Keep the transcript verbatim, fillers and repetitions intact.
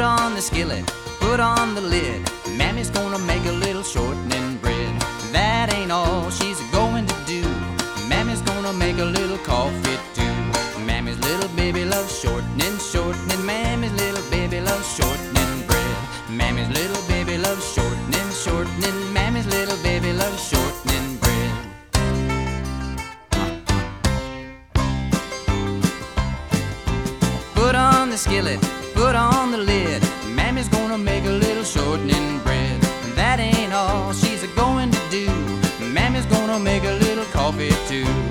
on the skillet, put on the lid. Mammy's gonna make a little shortening bread. That ain't all she's going to do. Mammy's gonna make a little coffee too. Mammy's little baby loves shortening, shortening. Mammy's little baby loves shortening bread. Mammy's little baby loves shortening, shortening. Mammy's little baby loves shortening bread. Put on the skillet, put on the lid. Mammy's gonna make a little shortening bread. That ain't all she's a going to do. Mammy's gonna make a little coffee too.